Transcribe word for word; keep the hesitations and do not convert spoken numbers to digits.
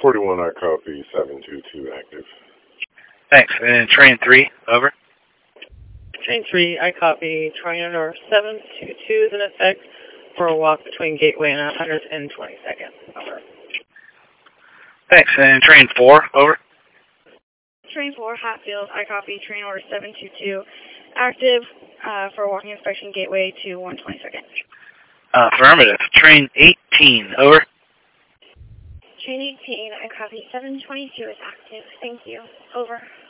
forty-one, I copy, seven two two active. Thanks. And train three, over. Train three, I copy. Trianor seven two two is in effect for a walk between Gateway and one hundred twenty-second. Over. Thanks. And train four, over. Train four, Hatfield, I copy. Train order seven two two, active uh, for walking inspection Gateway to one hundred twenty-second. Uh, affirmative. Train eighteen, over. Train eighteen, I copy. seven twenty-two is active. Thank you. Over.